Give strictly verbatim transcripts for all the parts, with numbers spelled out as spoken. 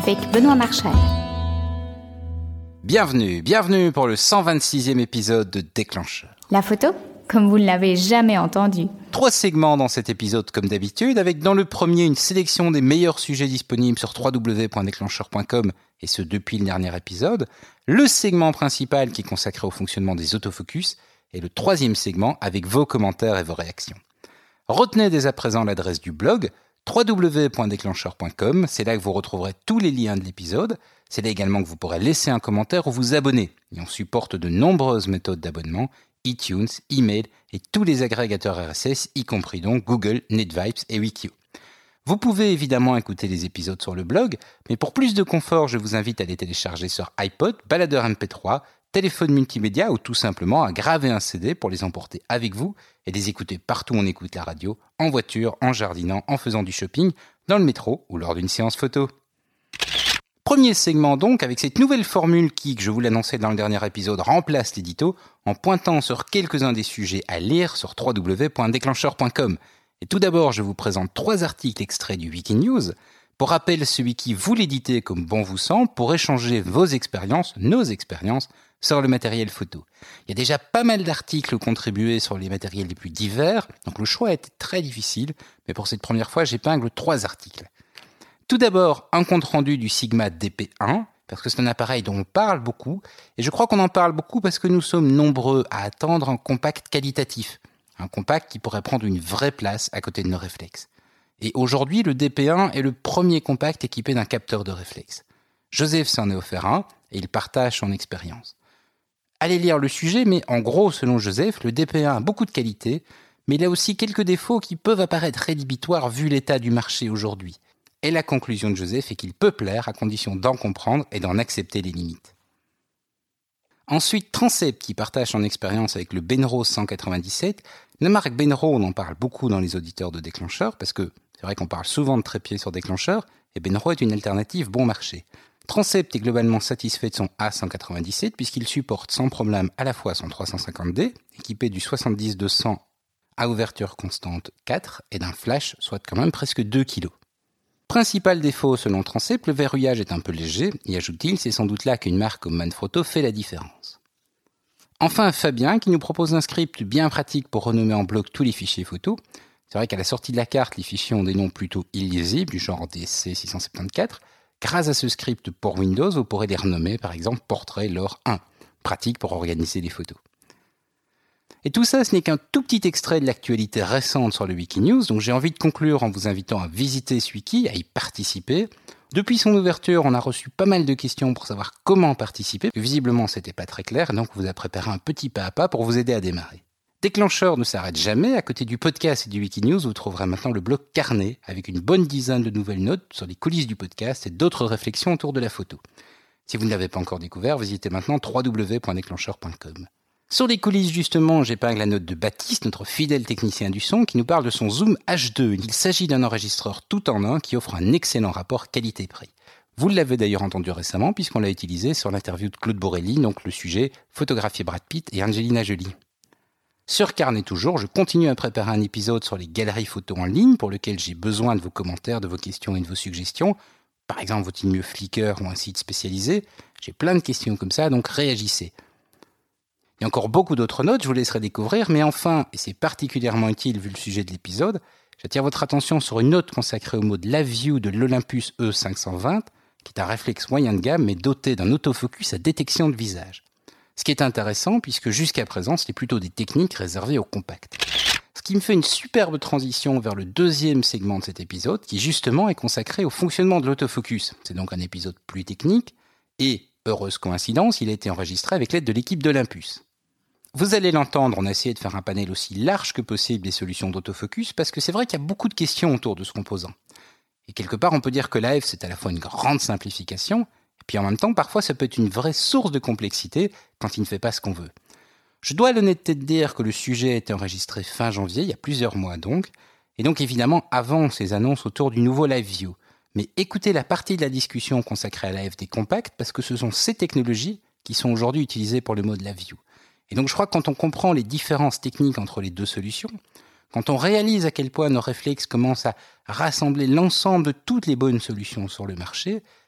avec Benoît Marchal. Bienvenue, bienvenue pour le cent vingt-sixième épisode de Déclencheur. La photo, comme vous ne l'avez jamais entendu. Trois segments dans cet épisode comme d'habitude, avec dans le premier une sélection des meilleurs sujets disponibles sur w w w point déclencheur point com, et ce depuis le dernier épisode, le segment principal qui est consacré au fonctionnement des autofocus, et le troisième segment avec vos commentaires et vos réactions. Retenez dès à présent l'adresse du blog, w w w point déclencheur point com, c'est là que vous retrouverez tous les liens de l'épisode, c'est là également que vous pourrez laisser un commentaire ou vous abonner, et on supporte de nombreuses méthodes d'abonnement, iTunes, email et tous les agrégateurs R S S, y compris donc Google, NetVibes et Wikio. Vous pouvez évidemment écouter les épisodes sur le blog, mais pour plus de confort, je vous invite à les télécharger sur iPod, baladeur M P trois, téléphone multimédia ou tout simplement à graver un C D pour les emporter avec vous et les écouter partout où on écoute la radio, en voiture, en jardinant, en faisant du shopping, dans le métro ou lors d'une séance photo. Premier segment donc, avec cette nouvelle formule qui, que je vous l'annonçais dans le dernier épisode, remplace l'édito en pointant sur quelques-uns des sujets à lire sur w w w point déclencheur point com. Et tout d'abord, je vous présente trois articles extraits du Wikinews. Pour rappel, ce wiki, vous l'éditez comme bon vous semble pour échanger vos expériences, nos expériences, sur le matériel photo. Il y a déjà pas mal d'articles contribués sur les matériels les plus divers, donc le choix a été très difficile, mais pour cette première fois, j'épingle trois articles. Tout d'abord, un compte-rendu du Sigma D P un, parce que c'est un appareil dont on parle beaucoup, et je crois qu'on en parle beaucoup parce que nous sommes nombreux à attendre un compact qualitatif, un compact qui pourrait prendre une vraie place à côté de nos réflexes. Et aujourd'hui, le D P un est le premier compact équipé d'un capteur de réflexe. Joseph s'en est offert un, et il partage son expérience. Allez lire le sujet, mais en gros, selon Joseph, le D P un a beaucoup de qualités, mais il a aussi quelques défauts qui peuvent apparaître rédhibitoires vu l'état du marché aujourd'hui. Et la conclusion de Joseph est qu'il peut plaire à condition d'en comprendre et d'en accepter les limites. Ensuite, Transept, qui partage son expérience avec le Benro cent quatre-vingt-dix-sept. La marque Benro, on en parle beaucoup dans les auditeurs de Déclencheur, parce que c'est vrai qu'on parle souvent de trépied sur Déclencheur, et Benro est une alternative bon marché. Transept est globalement satisfait de son A cent quatre-vingt-dix-sept puisqu'il supporte sans problème à la fois son trois cent cinquante D, équipé du soixante-dix deux cents à ouverture constante quatre et d'un flash, soit quand même presque deux kilos. Principal défaut selon Transept, le verrouillage est un peu léger, y ajoute-t-il, c'est sans doute là qu'une marque comme Manfrotto fait la différence. Enfin, Fabien qui nous propose un script bien pratique pour renommer en bloc tous les fichiers photos. C'est vrai qu'à la sortie de la carte, les fichiers ont des noms plutôt illisibles, du genre D C six cent soixante-quatorze. Grâce à ce script pour Windows, vous pourrez les renommer par exemple Portrait Lore un, pratique pour organiser les photos. Et tout ça, ce n'est qu'un tout petit extrait de l'actualité récente sur le Wikinews, donc j'ai envie de conclure en vous invitant à visiter ce wiki, à y participer. Depuis son ouverture, on a reçu pas mal de questions pour savoir comment participer. Visiblement, c'était pas très clair, donc on vous a préparé un petit pas à pas pour vous aider à démarrer. Déclencheur ne s'arrête jamais. À côté du podcast et du Wikinews, vous trouverez maintenant le blog Carnet, avec une bonne dizaine de nouvelles notes sur les coulisses du podcast et d'autres réflexions autour de la photo. Si vous ne l'avez pas encore découvert, visitez maintenant w w w point déclencheur point com. Sur les coulisses, justement, j'épingle la note de Baptiste, notre fidèle technicien du son, qui nous parle de son Zoom H deux. Il s'agit d'un enregistreur tout en un qui offre un excellent rapport qualité-prix. Vous l'avez d'ailleurs entendu récemment, puisqu'on l'a utilisé sur l'interview de Claude Borelli, donc le sujet « Photographier Brad Pitt et Angelina Jolie ». Sur Carnet toujours, je continue à préparer un épisode sur les galeries photos en ligne, pour lequel j'ai besoin de vos commentaires, de vos questions et de vos suggestions. Par exemple, vaut-il mieux Flickr ou un site spécialisé ? J'ai plein de questions comme ça, donc réagissez. Il y a encore beaucoup d'autres notes, je vous laisserai découvrir, mais enfin, et c'est particulièrement utile vu le sujet de l'épisode, j'attire votre attention sur une note consacrée au mode LaView de l'Olympus E cinq cent vingt, qui est un réflexe moyen de gamme, mais doté d'un autofocus à détection de visage. Ce qui est intéressant, puisque jusqu'à présent, c'était plutôt des techniques réservées aux compacts. Ce qui me fait une superbe transition vers le deuxième segment de cet épisode, qui justement est consacré au fonctionnement de l'autofocus. C'est donc un épisode plus technique, et, heureuse coïncidence, il a été enregistré avec l'aide de l'équipe d'Olympus. Vous allez l'entendre, on a essayé de faire un panel aussi large que possible des solutions d'autofocus, parce que c'est vrai qu'il y a beaucoup de questions autour de ce composant. Et quelque part, on peut dire que l'A F, c'est à la fois une grande simplification, et puis en même temps, parfois, ça peut être une vraie source de complexité quand il ne fait pas ce qu'on veut. Je dois l'honnêteté de dire que le sujet a été enregistré fin janvier, il y a plusieurs mois donc, et donc évidemment avant ces annonces autour du nouveau LiveView. Mais écoutez la partie de la discussion consacrée à l'A F des compacts, parce que ce sont ces technologies qui sont aujourd'hui utilisées pour le mode LiveView. Et donc je crois que quand on comprend les différences techniques entre les deux solutions, quand on réalise à quel point nos réflexes commencent à rassembler l'ensemble de toutes les bonnes solutions sur le marché,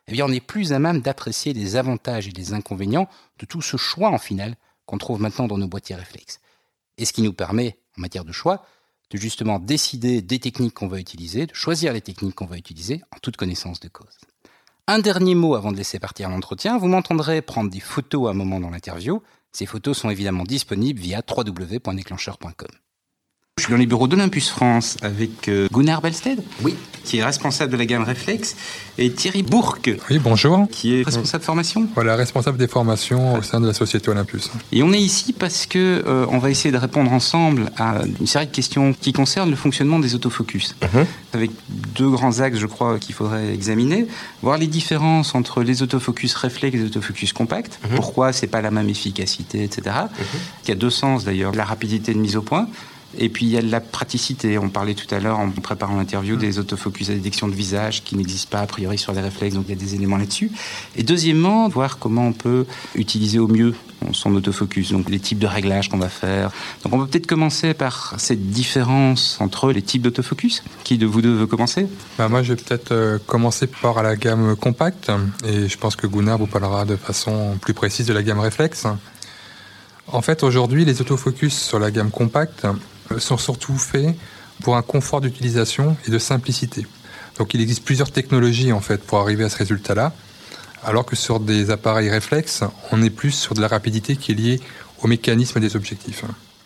eh bien on est plus à même d'apprécier les avantages et les inconvénients de tout ce choix en finale qu'on trouve maintenant dans nos boîtiers réflexes. Et ce qui nous permet, en matière de choix, de justement décider des techniques qu'on va utiliser, de choisir les techniques qu'on va utiliser en toute connaissance de cause. Un dernier mot avant de laisser partir l'entretien, vous m'entendrez prendre des photos à un moment dans l'interview. Ces photos sont évidemment disponibles via w w w point déclencheur point com. Je suis dans les bureaux d'Olympus France avec euh, Gunnar Belsted, oui, qui est responsable de la gamme Réflexe, et Thierry Bourque, oui, bonjour, qui est responsable formation. Voilà, responsable des formations au sein de la société Olympus. Et on est ici parce que euh, on va essayer de répondre ensemble à une série de questions qui concernent le fonctionnement des autofocus, uh-huh. avec deux grands axes, je crois, qu'il faudrait examiner, voir les différences entre les autofocus réflexes et les autofocus compacts, uh-huh. pourquoi c'est pas la même efficacité, et cetera. Uh-huh. Il y a deux sens d'ailleurs, la rapidité de mise au point. Et puis il y a de la praticité. On parlait tout à l'heure en préparant l'interview des autofocus à détection de visage qui n'existent pas a priori sur les réflexes, donc il y a des éléments là-dessus. Et deuxièmement, voir comment on peut utiliser au mieux son autofocus, donc les types de réglages qu'on va faire. Donc on va peut-être commencer par cette différence entre les types d'autofocus. Qui de vous deux veut commencer ? Bah moi je vais peut-être euh, commencer par la gamme compacte et je pense que Gunnar vous parlera de façon plus précise de la gamme réflexe. En fait aujourd'hui les autofocus sur la gamme compacte sont surtout faits pour un confort d'utilisation et de simplicité. Donc il existe plusieurs technologies en fait pour arriver à ce résultat-là, alors que sur des appareils réflexes, on est plus sur de la rapidité qui est liée au mécanisme des objectifs.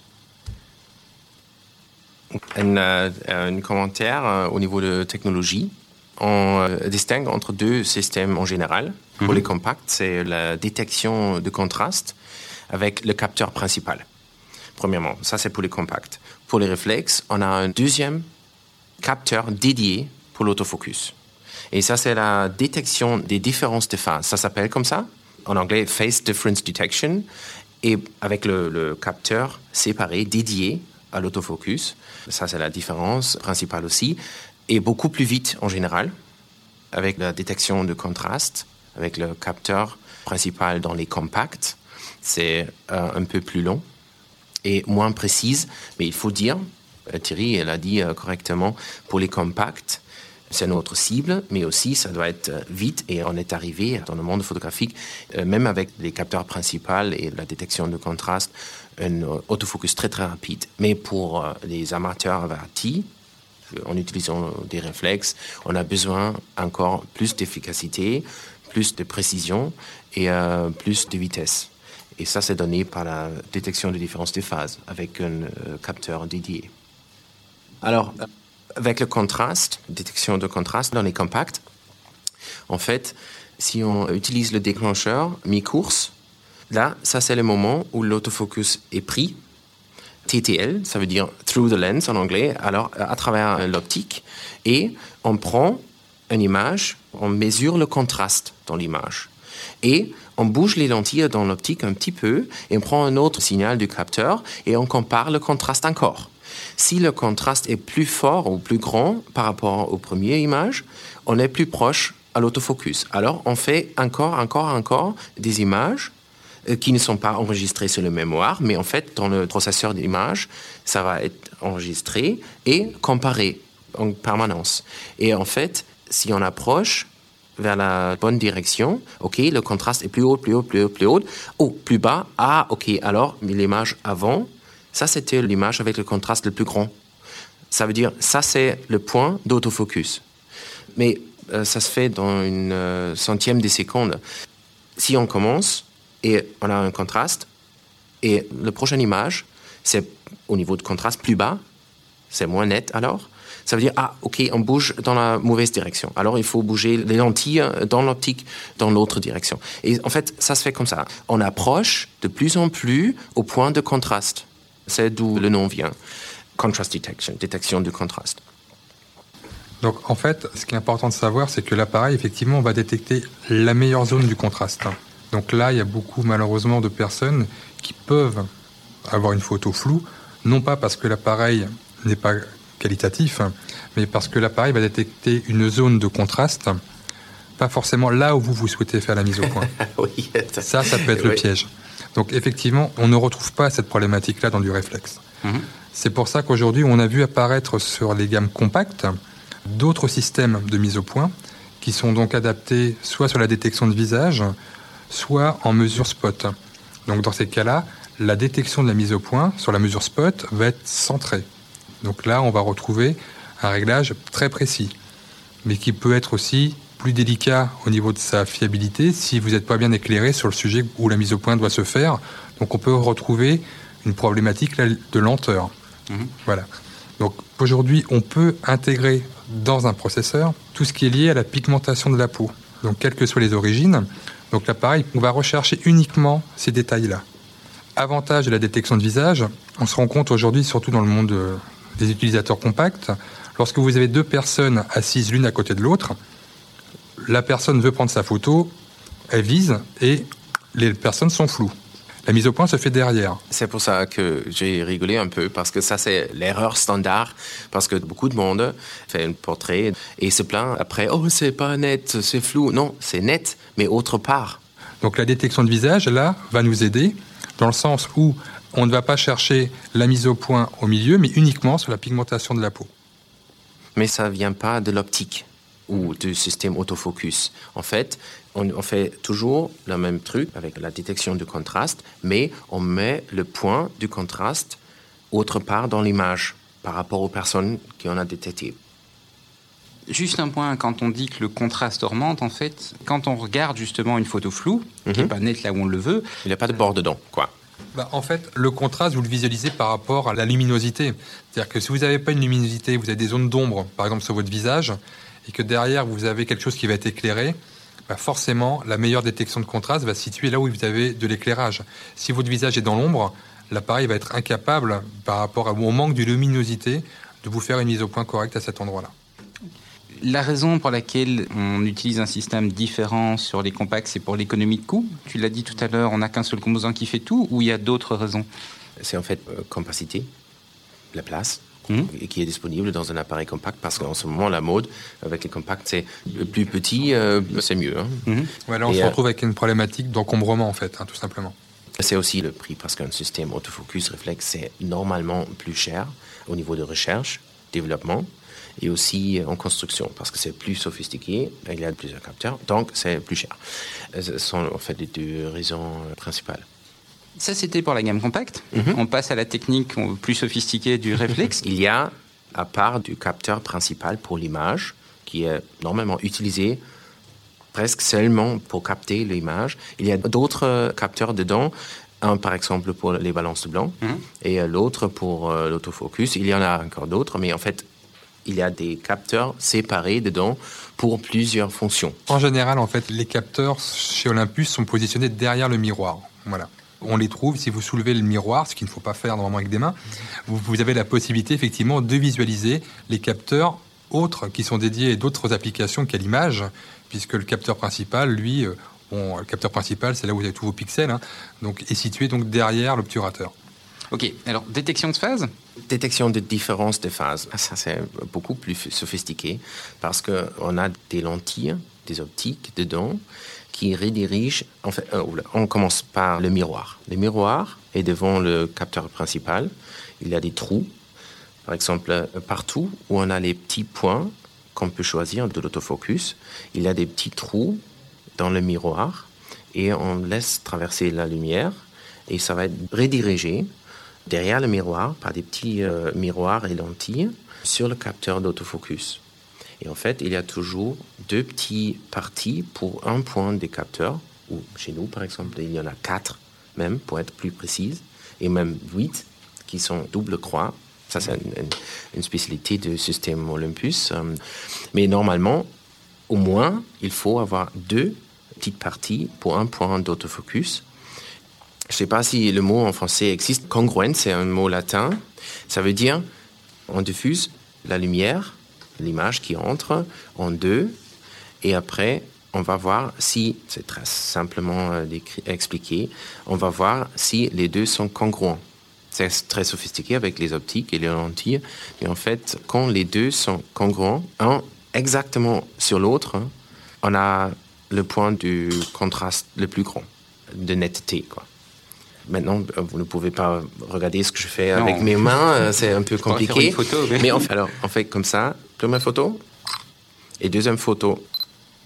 Un, euh, un commentaire euh, au niveau de technologie. On euh, distingue entre deux systèmes en général. Mm-hmm. Pour les compacts, c'est la détection de contraste avec le capteur principal. Premièrement, ça c'est pour les compacts. Pour les réflexes, on a un deuxième capteur dédié pour l'autofocus. Et ça, c'est la détection des différences de phase. Ça s'appelle comme ça, en anglais, Phase Difference Detection, et avec le, le capteur séparé, dédié à l'autofocus. Ça, c'est la différence principale aussi. Et beaucoup plus vite en général, avec la détection de contraste, avec le capteur principal dans les compacts. C'est euh, un peu plus long et moins précise, mais il faut dire, Thierry elle a dit euh, correctement, pour les compacts, c'est notre cible, mais aussi ça doit être vite et on est arrivé dans le monde photographique, euh, même avec les capteurs principaux et la détection de contraste, un autofocus très très rapide. Mais pour euh, les amateurs avertis, en utilisant des réflexes, on a besoin encore plus d'efficacité, plus de précision et euh, plus de vitesse. Et ça, c'est donné par la détection de différences de phase avec un euh, capteur dédié. Alors, avec le contraste, détection de contraste dans les compacts, en fait, si on utilise le déclencheur mi-course, là, ça, c'est le moment où l'autofocus est pris. T T L, ça veut dire through the lens en anglais, alors à travers l'optique, et on prend une image, on mesure le contraste dans l'image. Et on bouge les lentilles dans l'optique un petit peu et on prend un autre signal du capteur et on compare le contraste encore. Si le contraste est plus fort ou plus grand par rapport aux premières images, on est plus proche à l'autofocus. Alors on fait encore, encore, encore des images qui ne sont pas enregistrées sur le mémoire, mais en fait dans le processeur d'image, ça va être enregistré et comparé en permanence. Et en fait, si on approche vers la bonne direction, ok, le contraste est plus haut, plus haut, plus haut, plus haut, oh, plus bas, ah, ok, alors l'image avant, ça c'était l'image avec le contraste le plus grand. Ça veut dire, ça c'est le point d'autofocus. Mais euh, ça se fait dans une euh, centième de seconde. Si on commence et on a un contraste, et la prochaine image, c'est au niveau de contraste plus bas, c'est moins net alors. Ça veut dire, ah, ok, on bouge dans la mauvaise direction. Alors, il faut bouger les lentilles dans l'optique, dans l'autre direction. Et en fait, ça se fait comme ça. On approche de plus en plus au point de contraste. C'est d'où le nom vient. Contrast detection, détection du contraste. Donc, en fait, ce qui est important de savoir, c'est que l'appareil, effectivement, va détecter la meilleure zone du contraste. Donc là, il y a beaucoup, malheureusement, de personnes qui peuvent avoir une photo floue, non pas parce que l'appareil n'est pas qualitatif, mais parce que l'appareil va détecter une zone de contraste, pas forcément là où vous, vous souhaitez faire la mise au point. Oui, ça, ça peut être oui. le piège. Donc effectivement, on ne retrouve pas cette problématique-là dans du réflexe. Mm-hmm. C'est pour ça qu'aujourd'hui, on a vu apparaître sur les gammes compactes d'autres systèmes de mise au point qui sont donc adaptés soit sur la détection de visage, soit en mesure spot. Donc dans ces cas-là, la détection de la mise au point sur la mesure spot va être centrée. Donc là, on va retrouver un réglage très précis, mais qui peut être aussi plus délicat au niveau de sa fiabilité si vous n'êtes pas bien éclairé sur le sujet où la mise au point doit se faire. Donc on peut retrouver une problématique de lenteur. Mmh. Voilà. Donc aujourd'hui, on peut intégrer dans un processeur tout ce qui est lié à la pigmentation de la peau. Donc quelles que soient les origines, donc l'appareil, on va rechercher uniquement ces détails-là. Avantage de la détection de visage, on se rend compte aujourd'hui, surtout dans le monde des utilisateurs compacts, lorsque vous avez deux personnes assises l'une à côté de l'autre, la personne veut prendre sa photo, elle vise et les personnes sont floues. La mise au point se fait derrière. C'est pour ça que j'ai rigolé un peu, parce que ça, c'est l'erreur standard, parce que beaucoup de monde fait un portrait et se plaint après « Oh, c'est pas net, c'est flou ». Non, c'est net, mais autre part. Donc la détection de visage, là, va nous aider, dans le sens où on ne va pas chercher la mise au point au milieu, mais uniquement sur la pigmentation de la peau. Mais ça ne vient pas de l'optique ou du système autofocus. En fait, on, on fait toujours le même truc avec la détection du contraste, mais on met le point du contraste autre part dans l'image par rapport aux personnes qui en ont détecté. Juste un point, quand on dit que le contraste augmente, en fait, quand on regarde justement une photo floue, mm-hmm. qui n'est pas nette là où on le veut... Il n'y a pas de bord dedans, quoi. Bah, en fait, le contraste, vous le visualisez par rapport à la luminosité. C'est-à-dire que si vous n'avez pas une luminosité, vous avez des zones d'ombre, par exemple sur votre visage, et que derrière, vous avez quelque chose qui va être éclairé, bah forcément, la meilleure détection de contraste va se situer là où vous avez de l'éclairage. Si votre visage est dans l'ombre, l'appareil va être incapable, par rapport au manque de luminosité, de vous faire une mise au point correcte à cet endroit-là. La raison pour laquelle on utilise un système différent sur les compacts, c'est pour l'économie de coût. Tu l'as dit tout à l'heure, on n'a qu'un seul composant qui fait tout, ou il y a d'autres raisons? C'est en fait euh, capacité, la place, mmh. qui est disponible dans un appareil compact, parce qu'en ce moment, la mode avec les compacts, c'est le plus petit, euh, c'est mieux. Hein. Mmh. Ouais, là, on Et se retrouve euh, avec une problématique d'encombrement, en fait, hein, tout simplement. C'est aussi le prix, parce qu'un système autofocus réflexe, c'est normalement plus cher au niveau de recherche, développement, et aussi en construction, parce que c'est plus sophistiqué, il y a plusieurs capteurs, donc c'est plus cher. Ce sont en fait les deux raisons principales. Ça, c'était pour la gamme compacte. Mm-hmm. On passe à la technique plus sophistiquée du réflexe. Il y a, à part du capteur principal pour l'image, qui est normalement utilisé presque seulement pour capter l'image, il y a d'autres capteurs dedans, un par exemple pour les balances de blanc, mm-hmm. et l'autre pour euh, l'autofocus. Il y en a encore d'autres, mais en fait, il y a des capteurs séparés dedans pour plusieurs fonctions. En général, en fait, les capteurs chez Olympus sont positionnés derrière le miroir. Voilà. On les trouve, si vous soulevez le miroir, ce qu'il ne faut pas faire normalement avec des mains, vous, vous avez la possibilité effectivement de visualiser les capteurs autres qui sont dédiés à d'autres applications qu'à l'image, puisque le capteur principal, lui, bon, le capteur principal, c'est là où vous avez tous vos pixels, hein, donc est situé donc derrière l'obturateur. Ok, alors détection de phase ? Détection de différence de phase. Ça, c'est beaucoup plus sophistiqué parce qu'on a des lentilles, des optiques dedans qui redirigent. En fait, on commence par le miroir. Le miroir est devant le capteur principal. Il y a des trous. Par exemple, partout où on a les petits points qu'on peut choisir de l'autofocus, il y a des petits trous dans le miroir et on laisse traverser la lumière et ça va être redirigé derrière le miroir, par des petits euh, miroirs et lentilles, sur le capteur d'autofocus. Et en fait, il y a toujours deux petites parties pour un point des capteurs, ou chez nous, par exemple, il y en a quatre, même, pour être plus précise, et même huit, qui sont double croix. Ça, c'est une, une spécialité du système Olympus. Mais normalement, au moins, il faut avoir deux petites parties pour un point d'autofocus. Je ne sais pas si le mot en français existe. Congruent, c'est un mot latin. Ça veut dire on diffuse la lumière, l'image qui entre en deux, et après, on va voir si, c'est très simplement expliqué, on va voir si les deux sont congruents. C'est très sophistiqué avec les optiques et les lentilles, mais en fait, quand les deux sont congruents, un exactement sur l'autre, on a le point du contraste le plus grand, de netteté, quoi. Maintenant, vous ne pouvez pas regarder ce que je fais non. avec mes mains, c'est un peu compliqué. Photo, mais... mais on fait, alors, on fait comme ça, première photo, et deuxième photo,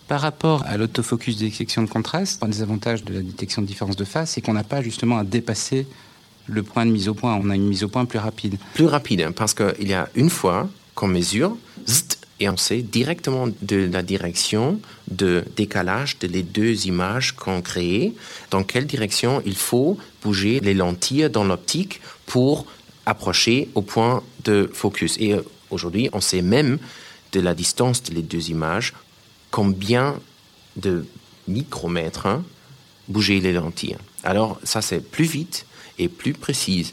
Par rapport à l'autofocus des sections de contraste, un des avantages de la détection de différence de phase, c'est qu'on n'a pas justement à dépasser le point de mise au point. On a une mise au point plus rapide. Plus rapide, parce qu'il y a une fois qu'on mesure, zzt, et on sait directement de la direction de décalage de les deux images qu'on crée, dans quelle direction il faut bouger les lentilles dans l'optique pour approcher au point de focus. Et aujourd'hui, on sait même de la distance de les deux images, combien de micromètres hein, bouger les lentilles. Alors ça, c'est plus vite et plus précise.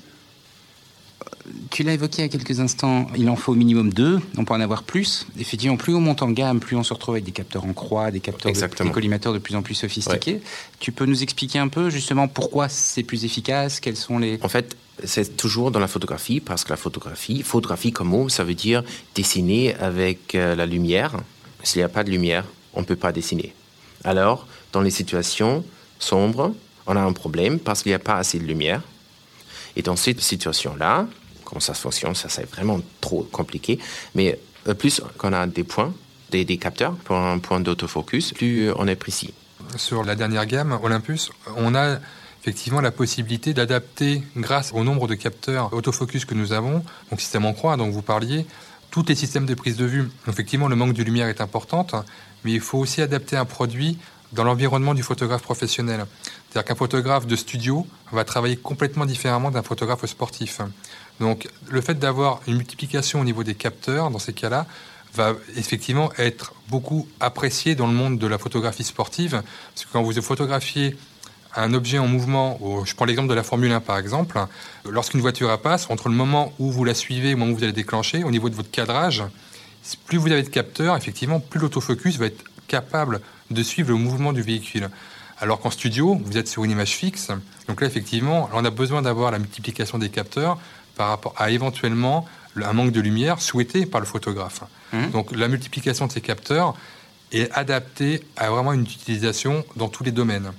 Tu l'as évoqué il y a quelques instants, il en faut au minimum deux, on peut en avoir plus. Effectivement, plus on monte en gamme, plus on se retrouve avec des capteurs en croix, des capteurs, de, des collimateurs de plus en plus sophistiqués. Ouais. Tu peux nous expliquer un peu justement pourquoi c'est plus efficace, quels sont les... En fait, c'est toujours dans la photographie, parce que la photographie, photographie comme mot, ça veut dire dessiner avec euh, la lumière. S'il n'y a pas de lumière, on ne peut pas dessiner. Alors, dans les situations sombres, on a un problème parce qu'il n'y a pas assez de lumière. Et dans cette situation-là, comment ça fonctionne, ça c'est vraiment trop compliqué. Mais plus qu'on a des points, des, des capteurs pour un point d'autofocus, plus on est précis. Sur la dernière gamme, Olympus, on a effectivement la possibilité d'adapter, grâce au nombre de capteurs autofocus que nous avons, donc système en croix dont vous parliez, tous les systèmes de prise de vue. Effectivement, le manque de lumière est important, mais il faut aussi adapter un produit dans l'environnement du photographe professionnel. C'est-à-dire qu'un photographe de studio va travailler complètement différemment d'un photographe sportif. Donc, le fait d'avoir une multiplication au niveau des capteurs, dans ces cas-là, va effectivement être beaucoup apprécié dans le monde de la photographie sportive. Parce que quand vous photographiez un objet en mouvement, je prends l'exemple de la Formule un par exemple, lorsqu'une voiture passe, entre le moment où vous la suivez et le moment où vous allez déclencher, au niveau de votre cadrage, plus vous avez de capteurs, effectivement, plus l'autofocus va être capable de suivre le mouvement du véhicule. Alors qu'en studio, vous êtes sur une image fixe. Donc là, effectivement, on a besoin d'avoir la multiplication des capteurs par rapport à éventuellement un manque de lumière souhaité par le photographe. Mmh. Donc la multiplication de ces capteurs est adaptée à vraiment une utilisation dans tous les domaines.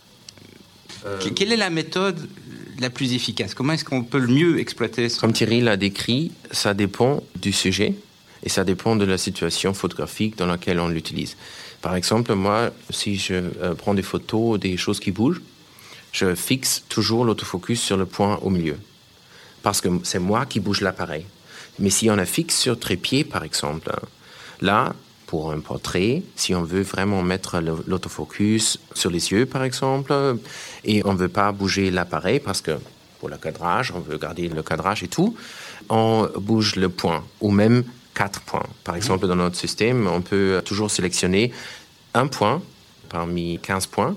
Euh... Quelle est la méthode la plus efficace ? Comment est-ce qu'on peut le mieux exploiter ce... Comme Thierry l'a décrit, ça dépend du sujet et ça dépend de la situation photographique dans laquelle on l'utilise. Par exemple, moi, si je euh, prends des photos des choses qui bougent, je fixe toujours l'autofocus sur le point au milieu. Parce que c'est moi qui bouge l'appareil. Mais si on a fixe sur trépied, par exemple, là, pour un portrait, si on veut vraiment mettre l'autofocus sur les yeux, par exemple, et on ne veut pas bouger l'appareil parce que pour le cadrage, on veut garder le cadrage et tout, on bouge le point, ou même quatre points. Par exemple, dans notre système, on peut toujours sélectionner un point parmi quinze points,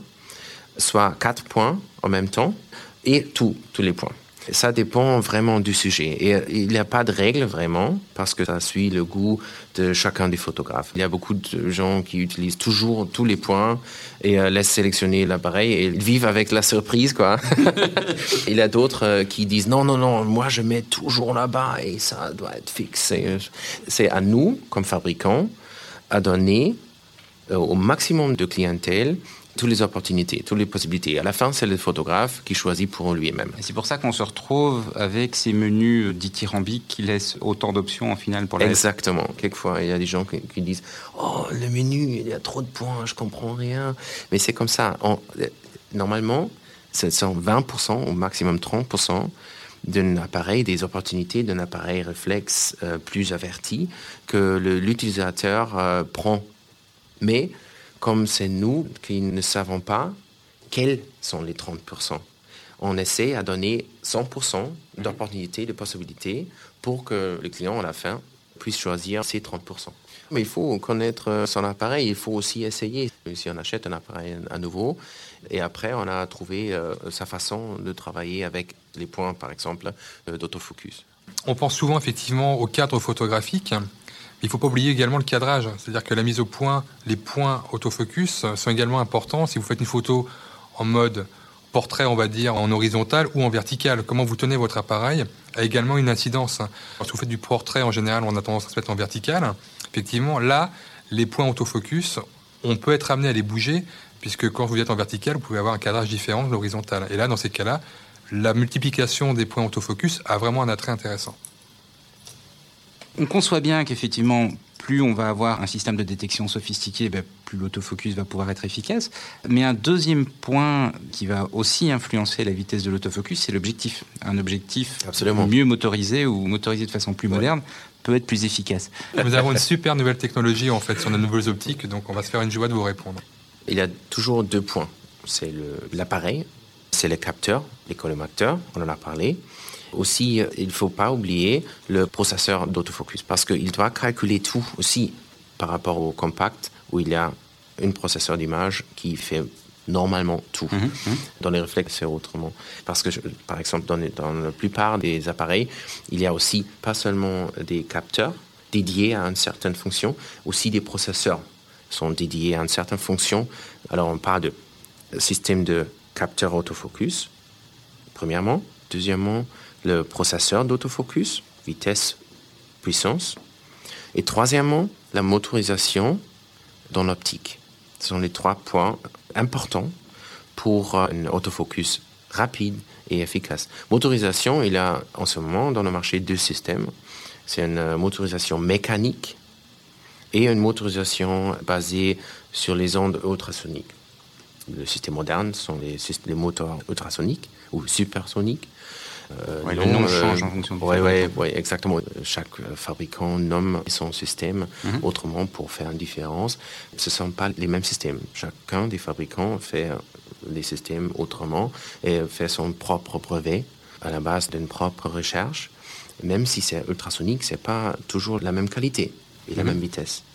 soit quatre points en même temps, et tout, tous les points. Ça dépend vraiment du sujet. Et il n'y a pas de règle vraiment, parce que ça suit le goût de chacun des photographes. Il y a beaucoup de gens qui utilisent toujours tous les points et euh, laissent sélectionner l'appareil et vivent avec la surprise, quoi. Il y a d'autres euh, qui disent non, non, non, moi je mets toujours là-bas et ça doit être fixe. C'est à nous, comme fabricants, à donner euh, au maximum de clientèle toutes les opportunités, toutes les possibilités. À la fin, c'est le photographe qui choisit pour lui-même. Et c'est pour ça qu'on se retrouve avec ces menus dithyrambiques qui laissent autant d'options en final pour la... Exactement. Quelquefois, il y a des gens qui, qui disent « Oh, le menu, il y a trop de points, je comprends rien. » Mais c'est comme ça. On, normalement, c'est vingt pour cent au maximum trente pour cent d'un appareil, des opportunités d'un appareil réflexe euh, plus averti que le, l'utilisateur euh, prend. Mais comme c'est nous qui ne savons pas quels sont les trente pour cent, on essaie à donner cent pour cent d'opportunités, de possibilités pour que le client, à la fin, puisse choisir ces trente pour cent. Mais il faut connaître son appareil, il faut aussi essayer. Si on achète un appareil à nouveau, et après, on a trouvé euh, sa façon de travailler avec les points, par exemple, euh, d'autofocus. On pense souvent effectivement au cadre photographique. Il ne faut pas oublier également le cadrage, c'est-à-dire que la mise au point, les points autofocus sont également importants. Si vous faites une photo en mode portrait, on va dire, en horizontal ou en vertical, comment vous tenez votre appareil a également une incidence. Lorsque vous faites du portrait, en général, on a tendance à se mettre en vertical. Effectivement, là, les points autofocus, on peut être amené à les bouger, puisque quand vous êtes en vertical, vous pouvez avoir un cadrage différent de l'horizontal. Et là, dans ces cas-là, la multiplication des points autofocus a vraiment un attrait intéressant. On conçoit bien qu'effectivement, plus on va avoir un système de détection sophistiqué, ben, plus l'autofocus va pouvoir être efficace. Mais un deuxième point qui va aussi influencer la vitesse de l'autofocus, c'est l'objectif. Un objectif Absolument. mieux motorisé ou motorisé de façon plus moderne ouais. peut être plus efficace. Nous avons une super nouvelle technologie en fait sur nos nouvelles optiques, donc on va se faire une joie de vous répondre. Il y a toujours deux points. C'est le, l'appareil, c'est les capteurs, les collimateurs, on en a parlé. Aussi, il ne faut pas oublier le processeur d'autofocus parce qu'il doit calculer tout aussi par rapport au compact où il y a un processeur d'image qui fait normalement tout. Mmh, mmh. Dans les réflexes, c'est autrement. Parce que, par exemple, dans, les, dans la plupart des appareils, il y a aussi pas seulement des capteurs dédiés à une certaine fonction, aussi des processeurs sont dédiés à une certaine fonction. Alors, on parle de système de capteur autofocus, premièrement. Deuxièmement, le processeur d'autofocus, vitesse, puissance. Et troisièmement, la motorisation dans l'optique. Ce sont les trois points importants pour un autofocus rapide et efficace. Motorisation, il y a en ce moment dans le marché deux systèmes. C'est une motorisation mécanique et une motorisation basée sur les ondes ultrasoniques. Le système moderne sont les, les moteurs ultrasoniques ou supersoniques. Euh, ouais, non, le nom euh, change en fonction du Oui, ouais, ouais, exactement. Chaque fabricant nomme son système mm-hmm. autrement pour faire une différence. Ce ne sont pas les mêmes systèmes. Chacun des fabricants fait les systèmes autrement et fait son propre brevet à la base d'une propre recherche. Même si c'est ultrasonique, ce n'est pas toujours la même qualité et la mm-hmm. même vitesse.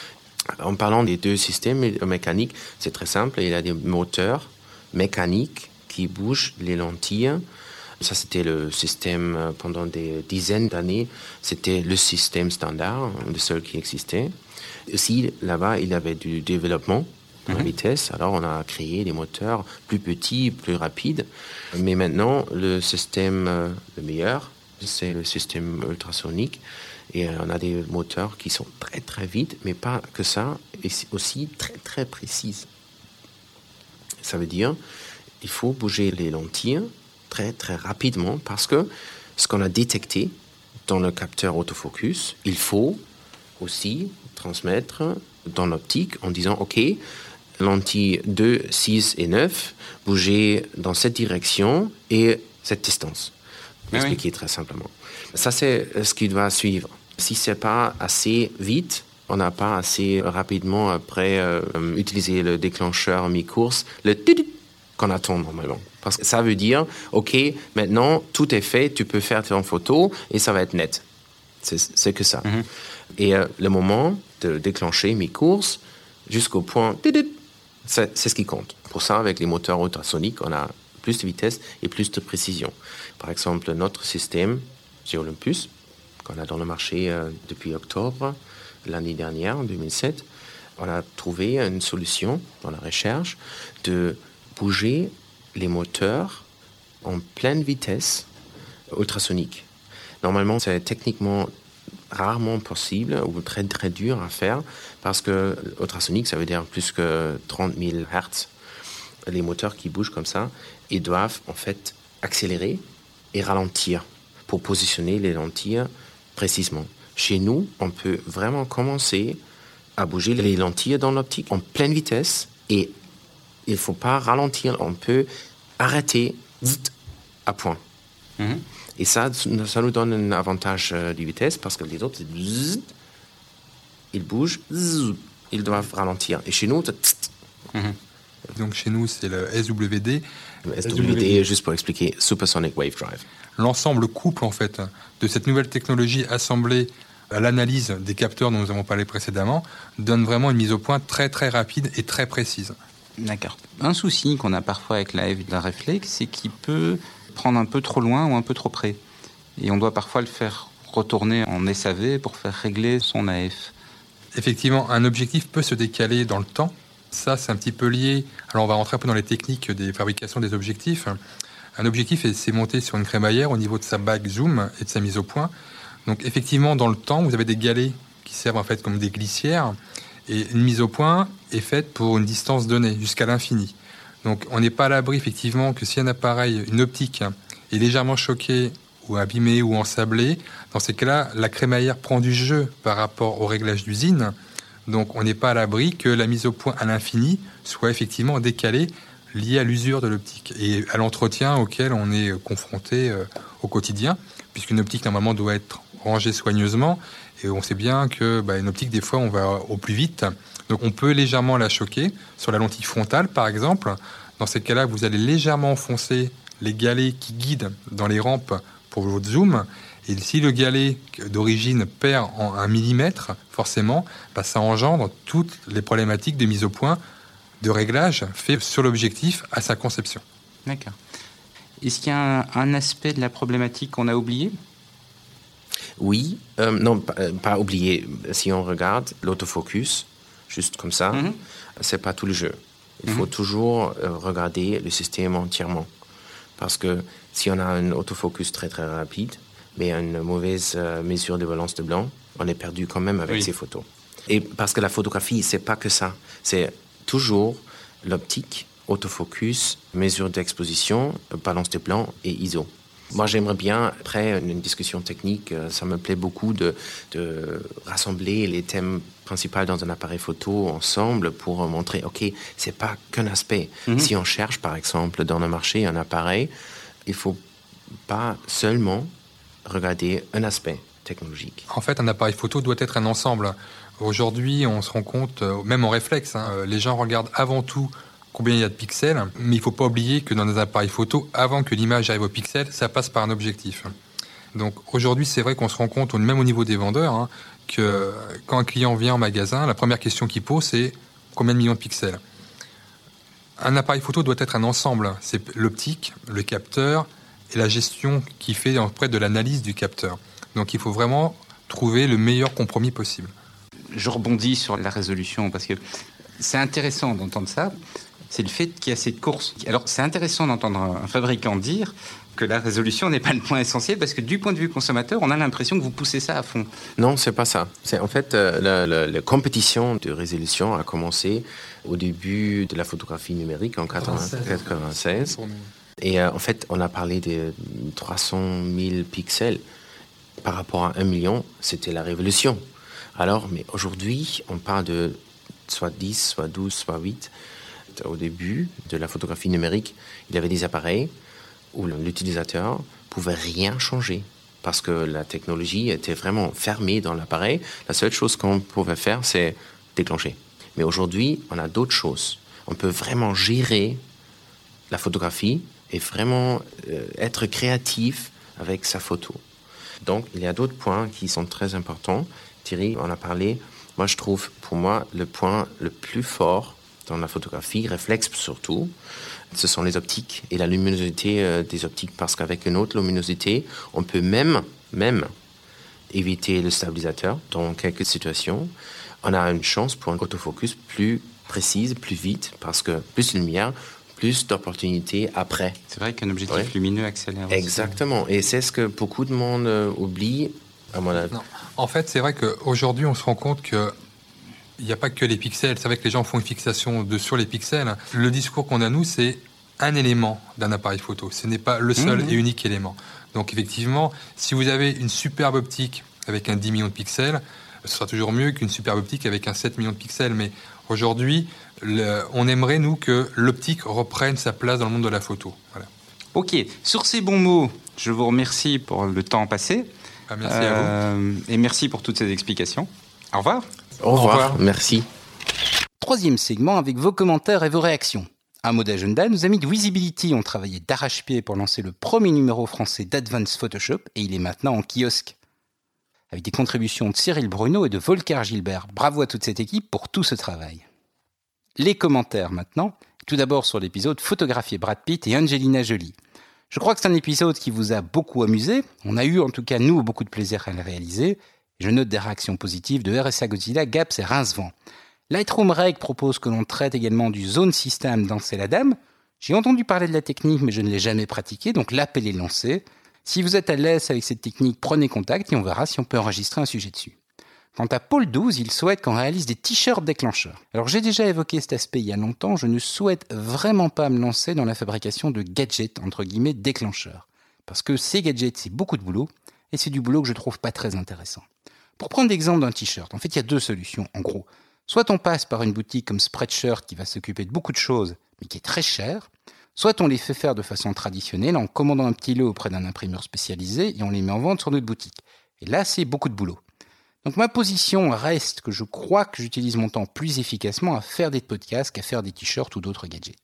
En parlant des deux systèmes mécaniques, c'est très simple. Il y a des moteurs mécaniques qui bougent les lentilles. Ça, c'était le système pendant des dizaines d'années. C'était le système standard, le seul qui existait. Aussi, là-bas, il y avait du développement de la mm-hmm. vitesse. Alors, on a créé des moteurs plus petits, plus rapides. Mais maintenant, le système le meilleur, c'est le système ultrasonique. Et on a des moteurs qui sont très, très vite, mais pas que ça, et aussi très, très précises. Ça veut dire qu'il faut bouger les lentilles très, très rapidement parce que ce qu'on a détecté dans le capteur autofocus, il faut aussi transmettre dans l'optique en disant « Ok, lentilles deux, six et neuf, bougez dans cette direction et cette distance. » Expliquer oui. très simplement. Ça, c'est ce qui doit suivre. Si ce n'est pas assez vite, on n'a pas assez rapidement après euh, utilisé le déclencheur mi-course, le tidit qu'on attend normalement. Parce que ça veut dire, OK, maintenant, tout est fait, tu peux faire ton photo et ça va être net. C'est, c'est que ça. Mm-hmm. Et euh, le moment de déclencher mi-course, jusqu'au point, tidit, c'est, c'est ce qui compte. Pour ça, avec les moteurs ultrasoniques, on a plus de vitesse et plus de précision. Par exemple, notre système, chez Olympus, qu'on a dans le marché euh, depuis octobre l'année dernière, en deux mille sept, on a trouvé une solution dans la recherche de bouger les moteurs en pleine vitesse ultrasonique. Normalement, c'est techniquement rarement possible ou très, très dur à faire parce que ultrasonique, ça veut dire plus que trente mille hertz. Les moteurs qui bougent comme ça, ils doivent en fait accélérer et ralentir pour positionner les lentilles précisément. Chez nous, on peut vraiment commencer à bouger les lentilles dans l'optique en pleine vitesse et il ne faut pas ralentir. On peut arrêter à point. Mm-hmm. Et ça, ça nous donne un avantage de vitesse parce que les autres, c'est ils bougent, ils doivent ralentir. Et chez nous, c'est mm-hmm. Donc chez nous, c'est le S W D. Le S W D, juste pour expliquer, Supersonic Wave Drive. L'ensemble couple, en fait, de cette nouvelle technologie assemblée à l'analyse des capteurs dont nous avons parlé précédemment, donne vraiment une mise au point très, très rapide et très précise. D'accord. Un souci qu'on a parfois avec la, la réflexe, c'est qu'il peut prendre un peu trop loin ou un peu trop près. Et on doit parfois le faire retourner en S A V pour faire régler son A F. Effectivement, un objectif peut se décaler dans le temps. Ça, c'est un petit peu lié. Alors, on va rentrer un peu dans les techniques des fabrications des objectifs. Un objectif, c'est monté sur une crémaillère au niveau de sa bague zoom et de sa mise au point. Donc, effectivement, dans le temps, vous avez des galets qui servent en fait comme des glissières. Et une mise au point est faite pour une distance donnée, jusqu'à l'infini. Donc, on n'est pas à l'abri, effectivement, que si un appareil, une optique, est légèrement choqué ou abîmé ou ensablé, Dans ces cas-là, la crémaillère prend du jeu par rapport au réglage d'usine. Donc on n'est pas à l'abri que la mise au point à l'infini soit effectivement décalée, liée à l'usure de l'optique et à l'entretien auquel on est confronté euh, au quotidien, puisqu'une optique normalement doit être rangée soigneusement. Et on sait bien que bah, une optique, des fois, on va au plus vite. Donc on peut légèrement la choquer sur la lentille frontale, par exemple. Dans ces cas-là, vous allez légèrement enfoncer les galets qui guident dans les rampes pour votre zoom. Et si le galet d'origine perd en un millimètre, forcément, bah, ça engendre toutes les problématiques de mise au point, de réglage fait sur l'objectif à sa conception. D'accord. Est-ce qu'il y a un, un aspect de la problématique qu'on a oublié ? Oui, euh, non, pas, pas oublier. Si on regarde l'autofocus, juste comme ça, mm-hmm. c'est pas tout le jeu. Il mm-hmm. faut toujours euh, regarder le système entièrement. Parce que si on a un autofocus très très rapide, mais une mauvaise euh, mesure de valence de blanc, on est perdu quand même avec oui. ces photos. Et parce que la photographie, c'est pas que ça. C'est toujours l'optique, autofocus, mesure d'exposition, balance de blanc et I S O. Moi, j'aimerais bien, après une discussion technique, ça me plaît beaucoup de, de rassembler les thèmes principaux dans un appareil photo ensemble pour montrer, OK, c'est pas qu'un aspect. Mm-hmm. Si on cherche, par exemple, dans le marché un appareil, il faut pas seulement regarder un aspect technologique. En fait, un appareil photo doit être un ensemble. Aujourd'hui, on se rend compte, même en réflexe, hein, les gens regardent avant tout combien il y a de pixels, mais il ne faut pas oublier que dans des appareils photo, avant que l'image arrive au pixel, ça passe par un objectif. Donc aujourd'hui, c'est vrai qu'on se rend compte, même au niveau des vendeurs, hein, que quand un client vient en magasin, la première question qu'il pose, c'est combien de millions de pixels. Un appareil photo doit être un ensemble. C'est l'optique, le capteur et la gestion qui fait auprès de l'analyse du capteur. Donc il faut vraiment trouver le meilleur compromis possible. Je rebondis sur la résolution parce que c'est intéressant d'entendre ça. C'est le fait qu'il y a cette course. Alors, c'est intéressant d'entendre un fabricant dire que la résolution n'est pas le point essentiel parce que du point de vue consommateur, on a l'impression que vous poussez ça à fond. Non, c'est pas ça. C'est en fait euh, la, la, la compétition de résolution a commencé au début de la photographie numérique en quatre-vingt-seize. Et euh, en fait, on a parlé de trois cent mille pixels par rapport à un million. C'était la révolution. Alors, mais aujourd'hui, on parle de soit dix, soit douze, soit huit. Au début de la photographie numérique, il y avait des appareils où l'utilisateur pouvait rien changer parce que la technologie était vraiment fermée dans l'appareil. La seule chose qu'on pouvait faire, c'est déclencher. Mais aujourd'hui, on a d'autres choses. On peut vraiment gérer la photographie et vraiment euh, être créatif avec sa photo. Donc, il y a d'autres points qui sont très importants. Thierry en a parlé. Moi, je trouve, pour moi, le point le plus fort dans la photographie, réflexe surtout, ce sont les optiques et la luminosité euh, des optiques. Parce qu'avec une haute luminosité, on peut même, même éviter le stabilisateur dans quelques situations. On a une chance pour un autofocus plus précise, plus vite, parce que plus de lumière, plus d'opportunités après. C'est vrai qu'un objectif ouais. lumineux accélère aussi. Exactement. Et c'est ce que beaucoup de monde euh, oublie, à mon avis. Non. En fait, c'est vrai qu'aujourd'hui, on se rend compte que il n'y a pas que les pixels. C'est vrai que les gens font une fixation de, sur les pixels. Le discours qu'on a, nous, c'est un élément d'un appareil photo. Ce n'est pas le seul mmh. et unique élément. Donc, effectivement, si vous avez une superbe optique avec un dix millions de pixels, ce sera toujours mieux qu'une superbe optique avec un sept millions de pixels. Mais aujourd'hui, le, on aimerait, nous, que l'optique reprenne sa place dans le monde de la photo. Voilà. Ok. Sur ces bons mots, je vous remercie pour le temps passé. Ah, merci euh, à vous. Et merci pour toutes ces explications. Au revoir. Au revoir. Au revoir. Merci. Troisième segment avec vos commentaires et vos réactions. Un mot d'agenda, nos amis de Visibility ont travaillé d'arrache-pied pour lancer le premier numéro français d'Advanced Photoshop et il est maintenant en kiosque. Avec des contributions de Cyril Bruno et de Volker Gilbert. Bravo à toute cette équipe pour tout ce travail. Les commentaires maintenant. Tout d'abord sur l'épisode photographié Brad Pitt et Angelina Jolie. Je crois que c'est un épisode qui vous a beaucoup amusé. On a eu en tout cas, nous, beaucoup de plaisir à le réaliser. Je note des réactions positives de R S A Godzilla, Gaps et Rincevent. Lightroom Reg propose que l'on traite également du Zone System dans C'est la Dame. J'ai entendu parler de la technique, mais je ne l'ai jamais pratiquée, donc l'appel est lancé. Si vous êtes à l'aise avec cette technique, prenez contact et on verra si on peut enregistrer un sujet dessus. Quant à Paul douze, il souhaite qu'on réalise des t-shirts déclencheurs. Alors j'ai déjà évoqué cet aspect il y a longtemps, je ne souhaite vraiment pas me lancer dans la fabrication de gadgets, entre guillemets, déclencheurs. Parce que ces gadgets, c'est beaucoup de boulot, et c'est du boulot que je trouve pas très intéressant. Pour prendre l'exemple d'un t-shirt, en fait, il y a deux solutions, en gros. Soit on passe par une boutique comme Spreadshirt qui va s'occuper de beaucoup de choses, mais qui est très chère, soit on les fait faire de façon traditionnelle en commandant un petit lot auprès d'un imprimeur spécialisé et on les met en vente sur notre boutique. Et là, c'est beaucoup de boulot. Donc ma position reste que je crois que j'utilise mon temps plus efficacement à faire des podcasts qu'à faire des t-shirts ou d'autres gadgets.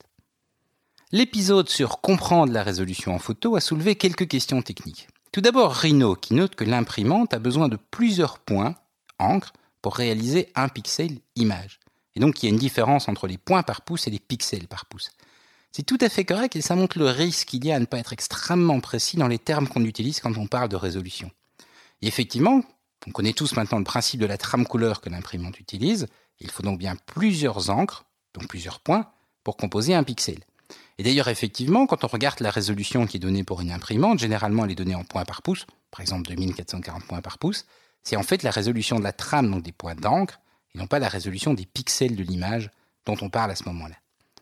L'épisode sur comprendre la résolution en photo a soulevé quelques questions techniques. Tout d'abord, Rhino qui note que l'imprimante a besoin de plusieurs points, encre, pour réaliser un pixel image. Et donc il y a une différence entre les points par pouce et les pixels par pouce. C'est tout à fait correct et ça montre le risque qu'il y a à ne pas être extrêmement précis dans les termes qu'on utilise quand on parle de résolution. Et effectivement, on connaît tous maintenant le principe de la trame couleur que l'imprimante utilise. Il faut donc bien plusieurs encres, donc plusieurs points, pour composer un pixel. Et d'ailleurs, effectivement, quand on regarde la résolution qui est donnée pour une imprimante, généralement elle est donnée en points par pouce, par exemple deux mille quatre cent quarante points par pouce, c'est en fait la résolution de la trame, donc des points d'encre, et non pas la résolution des pixels de l'image dont on parle à ce moment-là.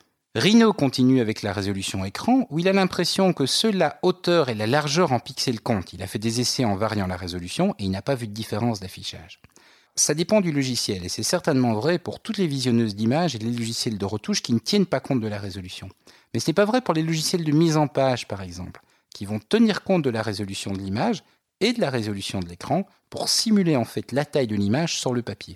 Rhino continue avec la résolution écran, où il a l'impression que seule la hauteur et la largeur en pixels comptent. Il a fait des essais en variant la résolution et il n'a pas vu de différence d'affichage. Ça dépend du logiciel, et c'est certainement vrai pour toutes les visionneuses d'images et les logiciels de retouche qui ne tiennent pas compte de la résolution. Mais ce n'est pas vrai pour les logiciels de mise en page, par exemple, qui vont tenir compte de la résolution de l'image et de la résolution de l'écran pour simuler en fait la taille de l'image sur le papier.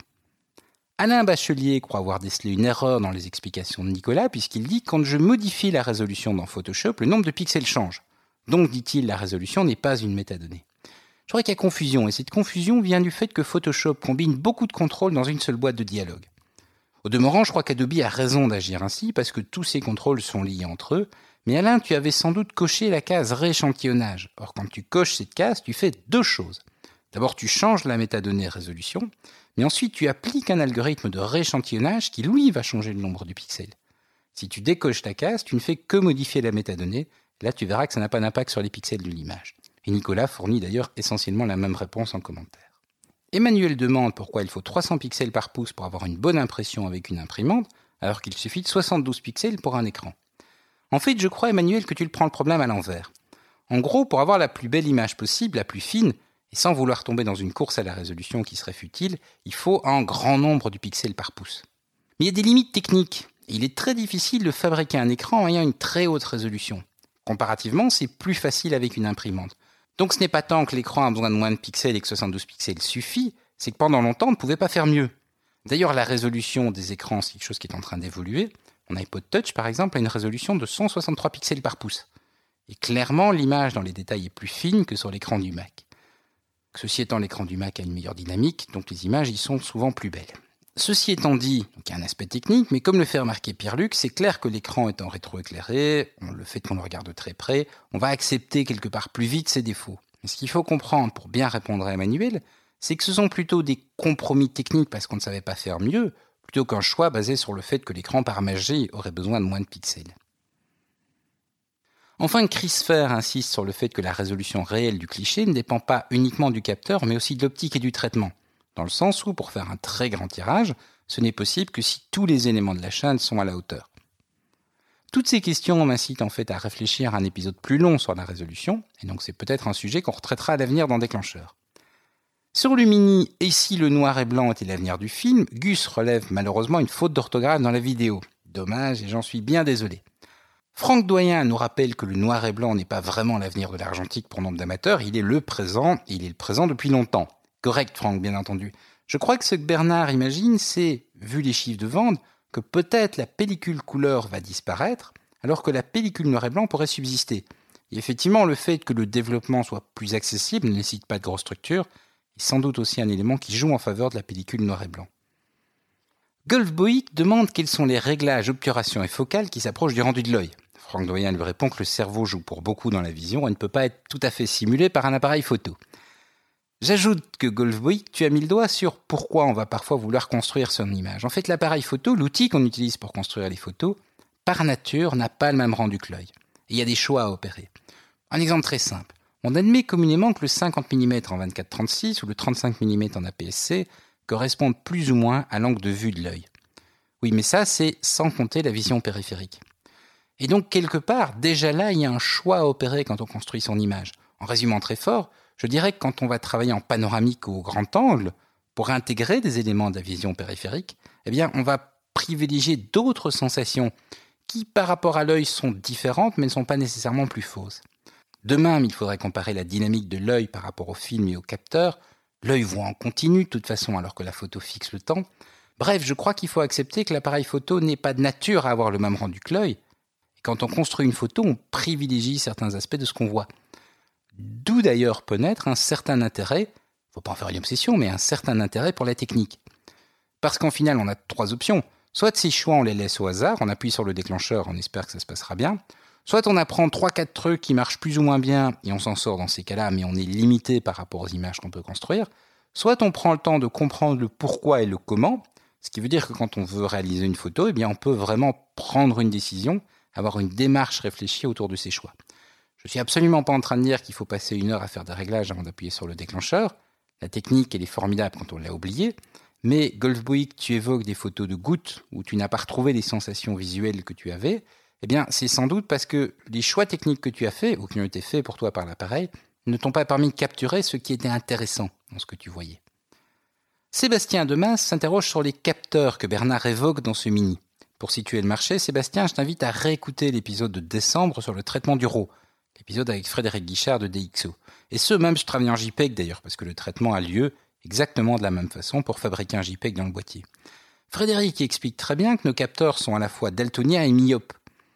Alain Bachelier croit avoir décelé une erreur dans les explications de Nicolas puisqu'il dit « Quand je modifie la résolution dans Photoshop, le nombre de pixels change. Donc, dit-il, la résolution n'est pas une métadonnée. » Je crois qu'il y a confusion, et cette confusion vient du fait que Photoshop combine beaucoup de contrôles dans une seule boîte de dialogue. Au demeurant, je crois qu'Adobe a raison d'agir ainsi parce que tous ces contrôles sont liés entre eux, mais Alain, tu avais sans doute coché la case rééchantillonnage. Or, quand tu coches cette case, tu fais deux choses. D'abord, tu changes la métadonnée résolution, mais ensuite tu appliques un algorithme de rééchantillonnage qui, lui, va changer le nombre de pixels. Si tu décoches ta case, tu ne fais que modifier la métadonnée. Là, tu verras que ça n'a pas d'impact sur les pixels de l'image. Et Nicolas fournit d'ailleurs essentiellement la même réponse en commentaire. Emmanuel demande pourquoi il faut trois cents pixels par pouce pour avoir une bonne impression avec une imprimante, alors qu'il suffit de soixante-douze pixels pour un écran. En fait, je crois, Emmanuel, que tu le prends le problème à l'envers. En gros, pour avoir la plus belle image possible, la plus fine, et sans vouloir tomber dans une course à la résolution qui serait futile, il faut un grand nombre de pixels par pouce. Mais il y a des limites techniques. Il est très difficile de fabriquer un écran ayant une très haute résolution. Comparativement, c'est plus facile avec une imprimante. Donc ce n'est pas tant que l'écran a besoin de moins de pixels et que soixante-douze pixels suffit, c'est que pendant longtemps, on ne pouvait pas faire mieux. D'ailleurs, la résolution des écrans, c'est quelque chose qui est en train d'évoluer. Mon iPod Touch, par exemple, a une résolution de cent soixante-trois pixels par pouce. Et clairement, l'image dans les détails est plus fine que sur l'écran du Mac. Ceci étant, l'écran du Mac a une meilleure dynamique, donc les images y sont souvent plus belles. Ceci étant dit, donc il y a un aspect technique, mais comme le fait remarquer Pierre-Luc, c'est clair que l'écran étant rétroéclairé, le fait qu'on le regarde de très près, on va accepter quelque part plus vite ses défauts. Mais ce qu'il faut comprendre pour bien répondre à Emmanuel, c'est que ce sont plutôt des compromis techniques parce qu'on ne savait pas faire mieux, plutôt qu'un choix basé sur le fait que l'écran par magie aurait besoin de moins de pixels. Enfin, Chris Fer insiste sur le fait que la résolution réelle du cliché ne dépend pas uniquement du capteur, mais aussi de l'optique et du traitement. Dans le sens où, pour faire un très grand tirage, ce n'est possible que si tous les éléments de la chaîne sont à la hauteur. Toutes ces questions m'incitent en fait à réfléchir à un épisode plus long sur la résolution, et donc c'est peut-être un sujet qu'on retraitera à l'avenir dans Déclencheur. Sur le mini « Et si le noir et blanc était l'avenir du film ?», Gus relève malheureusement une faute d'orthographe dans la vidéo. Dommage, et j'en suis bien désolé. Franck Doyen nous rappelle que le noir et blanc n'est pas vraiment l'avenir de l'argentique pour nombre d'amateurs, il est le présent, et il est le présent depuis longtemps. Correct, Franck, bien entendu. Je crois que ce que Bernard imagine, c'est, vu les chiffres de vente, que peut-être la pellicule couleur va disparaître, alors que la pellicule noir et blanc pourrait subsister. Et effectivement, le fait que le développement soit plus accessible ne nécessite pas de grosses structures, est sans doute aussi un élément qui joue en faveur de la pellicule noir et blanc. Golf Boïc demande quels sont les réglages, obturation et focale qui s'approchent du rendu de l'œil. Franck Doyen lui répond que le cerveau joue pour beaucoup dans la vision et ne peut pas être tout à fait simulé par un appareil photo. J'ajoute que Golf Boïc, tu as mis le doigt sur pourquoi on va parfois vouloir construire son image. En fait, l'appareil photo, l'outil qu'on utilise pour construire les photos, par nature, n'a pas le même rendu que l'œil. Et il y a des choix à opérer. Un exemple très simple. On admet communément que le cinquante millimètres en vingt-quatre trente-six ou le trente-cinq millimètres en A P S C correspondent plus ou moins à l'angle de vue de l'œil. Oui, mais ça, c'est sans compter la vision périphérique. Et donc, quelque part, déjà là, il y a un choix à opérer quand on construit son image. En résumant très fort, Je dirais que quand on va travailler en panoramique ou au grand angle, pour intégrer des éléments de la vision périphérique, eh bien, on va privilégier d'autres sensations qui, par rapport à l'œil, sont différentes, mais ne sont pas nécessairement plus fausses. De même, il faudrait comparer la dynamique de l'œil par rapport au film et au capteur. L'œil voit en continu, de toute façon, alors que la photo fixe le temps. Bref, je crois qu'il faut accepter que l'appareil photo n'est pas de nature à avoir le même rendu que l'œil. Et quand on construit une photo, on privilégie certains aspects de ce qu'on voit. D'où d'ailleurs peut naître un certain intérêt, faut pas en faire une obsession, mais un certain intérêt pour la technique. Parce qu'en final, on a trois options. Soit ces choix, on les laisse au hasard, on appuie sur le déclencheur, on espère que ça se passera bien. Soit on apprend trois quatre trucs qui marchent plus ou moins bien, et on s'en sort dans ces cas-là, mais on est limité par rapport aux images qu'on peut construire. Soit on prend le temps de comprendre le pourquoi et le comment, ce qui veut dire que quand on veut réaliser une photo, eh bien on peut vraiment prendre une décision, avoir une démarche réfléchie autour de ses choix. Je suis absolument pas en train de dire qu'il faut passer une heure à faire des réglages avant d'appuyer sur le déclencheur. La technique, elle est formidable quand on l'a oubliée. Mais Golfboy, tu évoques des photos de gouttes où tu n'as pas retrouvé les sensations visuelles que tu avais. Eh bien, c'est sans doute parce que les choix techniques que tu as faits, ou qui ont été faits pour toi par l'appareil, ne t'ont pas permis de capturer ce qui était intéressant dans ce que tu voyais. Sébastien Demas s'interroge sur les capteurs que Bernard évoque dans ce mini. Pour situer le marché, Sébastien, je t'invite à réécouter l'épisode de décembre sur le traitement du RAW, l'épisode avec Frédéric Guichard de D X O. Et ce, même je travaille en JPEG d'ailleurs, parce que le traitement a lieu exactement de la même façon pour fabriquer un JPEG dans le boîtier. Frédéric explique très bien que nos capteurs sont à la fois daltoniens et myopes.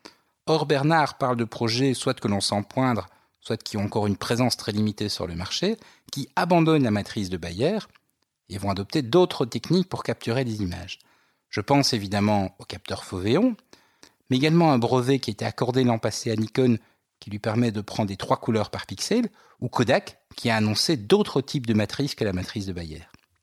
Or, Bernard parle de projets soit que l'on sent poindre, soit qui ont encore une présence très limitée sur le marché, qui abandonnent la matrice de Bayer et vont adopter d'autres techniques pour capturer les images. Je pense évidemment au capteur Foveon, mais également à un brevet qui a été accordé l'an passé à Nikon qui lui permet de prendre des trois couleurs par pixel, ou Kodak qui a annoncé d'autres types de matrices que la matrice de Bayer.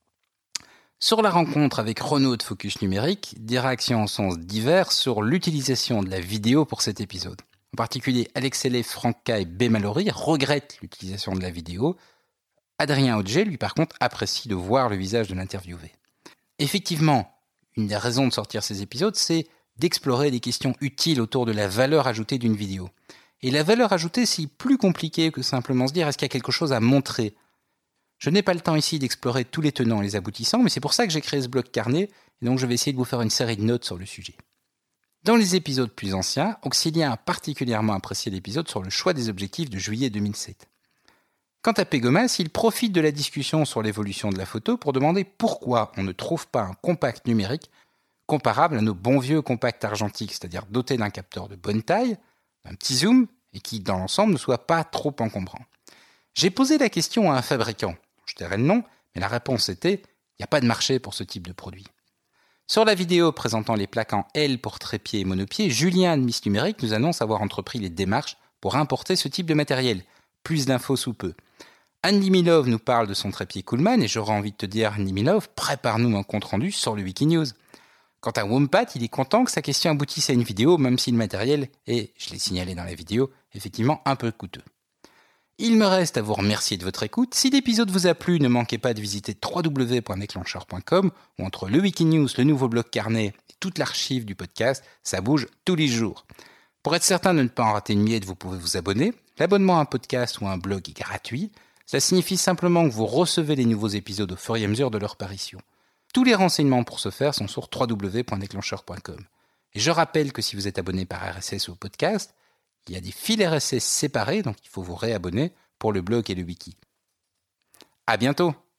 Sur la rencontre avec Renaud de Focus Numérique, des réactions en sens divers sur l'utilisation de la vidéo pour cet épisode. En particulier, Alex L F, Franck K et B. Mallory regrettent l'utilisation de la vidéo. Adrien Auger, lui, par contre, apprécie de voir le visage de l'interviewé. Effectivement, une des raisons de sortir ces épisodes, c'est d'explorer des questions utiles autour de la valeur ajoutée d'une vidéo. Et la valeur ajoutée, c'est plus compliqué que simplement se dire est-ce qu'il y a quelque chose à montrer. Je n'ai pas le temps ici d'explorer tous les tenants et les aboutissants, mais c'est pour ça que j'ai créé ce bloc carnet, et donc je vais essayer de vous faire une série de notes sur le sujet. Dans les épisodes plus anciens, Auxilien a particulièrement apprécié l'épisode sur le choix des objectifs de juillet deux mille sept. Quant à Pégomas, il profite de la discussion sur l'évolution de la photo pour demander pourquoi on ne trouve pas un compact numérique comparable à nos bons vieux compacts argentiques, c'est-à-dire doté d'un capteur de bonne taille, un petit zoom, et qui, dans l'ensemble, ne soit pas trop encombrant. J'ai posé la question à un fabricant. Je tairai le nom, mais la réponse était « il n'y a pas de marché pour ce type de produit ». Sur la vidéo présentant les plaques en L pour trépied et monopied, Julien de Miss Numérique nous annonce avoir entrepris les démarches pour importer ce type de matériel. Plus d'infos sous peu. Anne Limilov nous parle de son trépied Coolman, et j'aurais envie de te dire, Anne Limilov, prépare-nous un compte-rendu sur le Wikinews. Quant à Wompat, il est content que sa question aboutisse à une vidéo, même si le matériel est, je l'ai signalé dans la vidéo, effectivement un peu coûteux. Il me reste à vous remercier de votre écoute. Si l'épisode vous a plu, ne manquez pas de visiter w w w point déclencheur point com où entre le Wikinews, le nouveau blog carnet et toute l'archive du podcast, ça bouge tous les jours. Pour être certain de ne pas en rater une miette, vous pouvez vous abonner. L'abonnement à un podcast ou à un blog est gratuit. Cela signifie simplement que vous recevez les nouveaux épisodes au fur et à mesure de leur parution. Tous les renseignements pour ce faire sont sur w w w point déclencheur point com. Et je rappelle que si vous êtes abonné par R S S au podcast, il y a des fils R S S séparés, donc il faut vous réabonner pour le blog et le wiki. À bientôt!